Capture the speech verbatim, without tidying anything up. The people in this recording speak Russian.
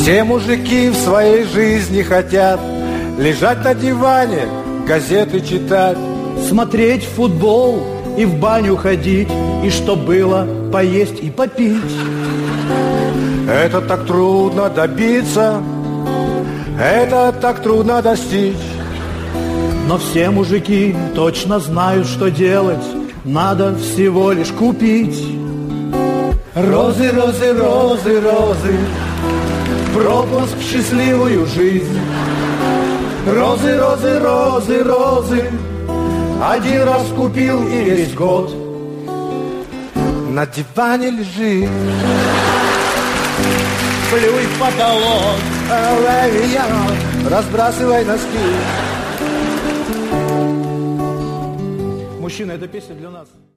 Все мужики в своей жизни хотят лежать на диване, газеты читать, смотреть футбол и в баню ходить, и что было поесть и попить. Это так трудно добиться, это так трудно достичь. Но все мужики точно знают, что делать. Надо всего лишь купить. Розы, розы, розы, розы, пропуск в счастливую жизнь. Розы, розы, розы, розы, один раз купил и весь год на диване лежит. Плюй в потолок, разбрасывай носки. Мужчина, эта песня для нас.